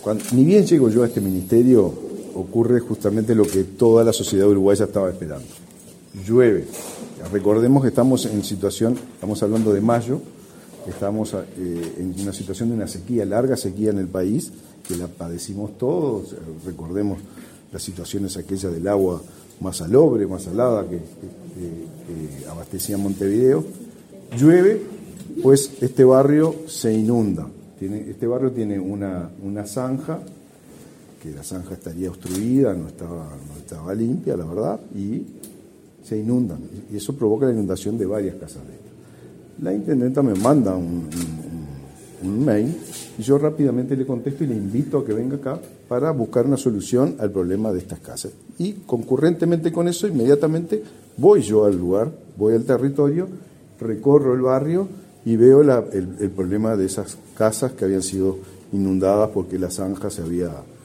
ni bien llego yo a este ministerio, ocurre justamente lo que toda la sociedad uruguaya estaba esperando. Llueve. Recordemos que estamos en situación, estamos hablando de mayo, estamos en una situación de una sequía, larga sequía en el país, que la padecimos todos. Recordemos las situaciones aquellas del agua más salobre, más salada, que abastecía Montevideo. Llueve, pues este barrio se inunda. Este barrio tiene una zanja, que la zanja estaría obstruida, no estaba limpia, la verdad, y se inundan. Y eso provoca la inundación de varias casas de estas. La intendenta me manda un mail y yo rápidamente le contesto y le invito a que venga acá para buscar una solución al problema de estas casas. Y concurrentemente con eso, inmediatamente voy yo al lugar, voy al territorio, recorro el barrio y veo el problema de esas casas que habían sido inundadas porque la zanja se había,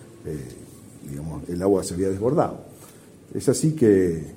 el agua se había desbordado. Es así que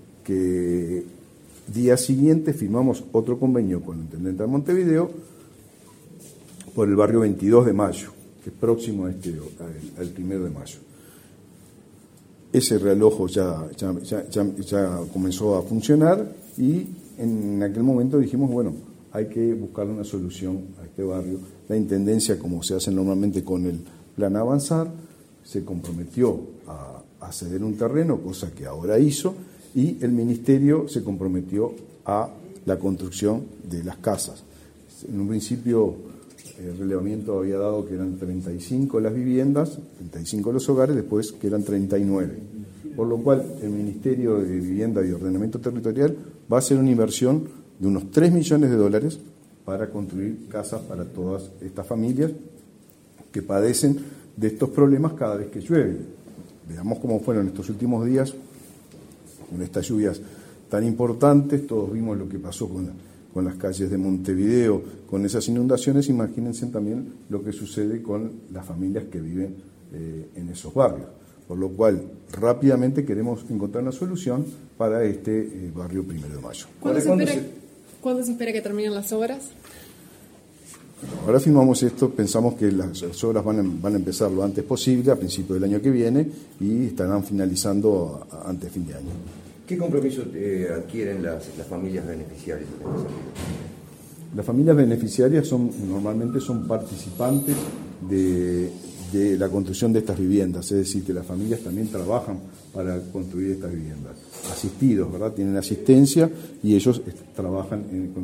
día siguiente firmamos otro convenio con el intendente de Montevideo por el barrio 22 de mayo, que es próximo al 1 de mayo. Ese reloj ya comenzó a funcionar y en aquel momento dijimos, bueno, hay que buscar una solución a este barrio. La Intendencia, como se hace normalmente con el Plan Avanzar, se comprometió a ceder un terreno, cosa que ahora hizo, y el Ministerio se comprometió a la construcción de las casas. En un principio el relevamiento había dado que eran 35 las viviendas, 35 los hogares, después que eran 39. Por lo cual el Ministerio de Vivienda y Ordenamiento Territorial va a hacer una inversión de unos 3 millones de dólares para construir casas para todas estas familias que padecen de estos problemas cada vez que llueve. Veamos cómo fueron estos últimos días con estas lluvias tan importantes. Todos vimos lo que pasó con las calles de Montevideo, con esas inundaciones. Imagínense también lo que sucede con las familias que viven en esos barrios. Por lo cual, rápidamente queremos encontrar una solución para este barrio 1 de mayo. ¿Cuándo se espera que terminen las obras? Ahora firmamos esto, pensamos que las obras van a empezar lo antes posible, a principios del año que viene, y estarán finalizando antes de fin de año. ¿Qué compromiso adquieren las familias beneficiarias? Las familias beneficiarias normalmente son participantes de la construcción de estas viviendas, es decir, que las familias también trabajan para construir estas viviendas. Asistidos, ¿verdad? Tienen asistencia y ellos trabajan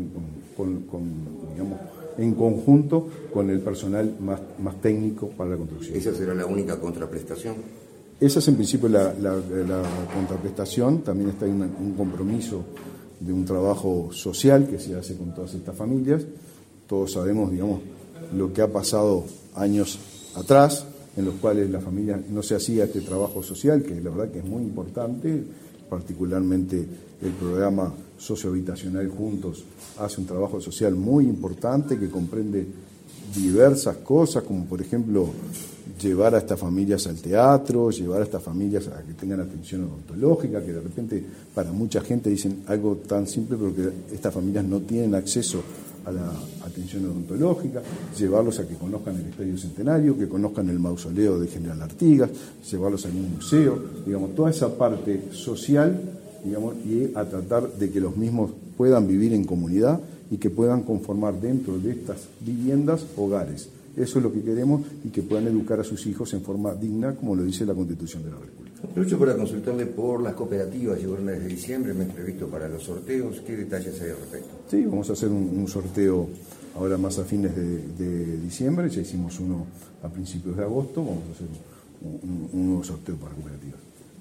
en conjunto con el personal más técnico para la construcción. ¿Esa será la única contraprestación? Esa es en principio la contraprestación. También está un compromiso de un trabajo social que se hace con todas estas familias. Todos sabemos, lo que ha pasado años atrás, en los cuales la familia no se hacía este trabajo social, que la verdad que es muy importante, particularmente el programa sociohabitacional Juntos hace un trabajo social muy importante que comprende diversas cosas, como por ejemplo llevar a estas familias al teatro, llevar a estas familias a que tengan atención odontológica, que de repente para mucha gente dicen algo tan simple, pero que estas familias no tienen acceso a la atención odontológica, llevarlos a que conozcan el Estadio Centenario, que conozcan el mausoleo de General Artigas, llevarlos a un museo, toda esa parte social, y a tratar de que los mismos puedan vivir en comunidad y que puedan conformar dentro de estas viviendas hogares. Eso es lo que queremos, y que puedan educar a sus hijos en forma digna, como lo dice la Constitución de la República. Lucho, para consultarle por las cooperativas, llegó el mes de diciembre, mes previsto para los sorteos. ¿Qué detalles hay al respecto? Sí, vamos a hacer un sorteo ahora más a fines de diciembre. Ya hicimos uno a principios de agosto. Vamos a hacer un nuevo sorteo para cooperativas.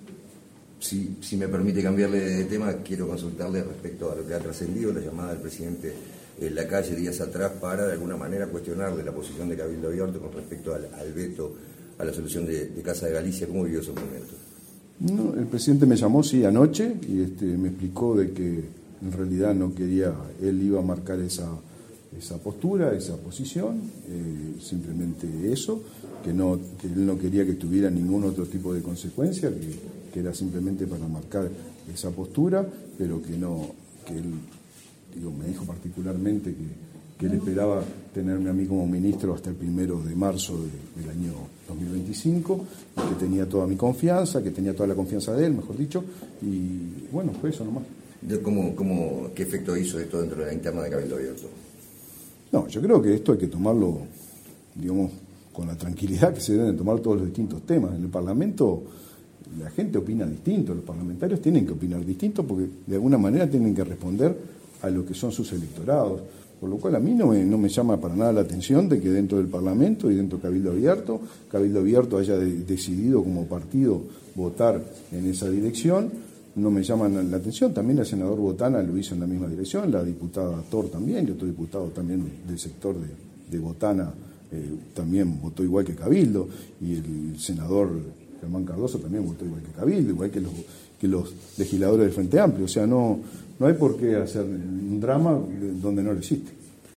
Si me permite cambiarle de tema, quiero consultarle respecto a lo que ha trascendido la llamada del presidente Lacalle días atrás para de alguna manera cuestionarle la posición de Cabildo Abierto con respecto al veto a la solución de Casa de Galicia. ¿Cómo vivió ese momento? No, el presidente me llamó, sí, anoche, y me explicó de que en realidad no quería, él iba a marcar esa postura, esa posición, simplemente eso, que él no quería que tuviera ningún otro tipo de consecuencia, que era simplemente para marcar esa postura, pero que él me dijo particularmente que él esperaba tenerme a mí como ministro hasta el 1 de marzo del año 2025, y que tenía toda mi confianza, que tenía toda la confianza de él, mejor dicho, y bueno, fue eso nomás. ¿Qué efecto hizo esto dentro de la interna de Cabildo Abierto? No, yo creo que esto hay que tomarlo, digamos, con la tranquilidad que se deben tomar todos los distintos temas. En el Parlamento la gente opina distinto, los parlamentarios tienen que opinar distinto porque de alguna manera tienen que responder a lo que son sus electorados. Por lo cual a mí no me llama para nada la atención de que dentro del Parlamento y dentro de Cabildo Abierto haya decidido como partido votar en esa dirección. No me llaman la atención. También el senador Botana lo hizo en la misma dirección, la diputada Tor también, y otro diputado también del sector de Botana también votó igual que Cabildo, y el senador Germán Cardoso también votó igual que Cabildo, igual que los legisladores del Frente Amplio. O sea, no hay por qué hacer un drama donde no lo existe.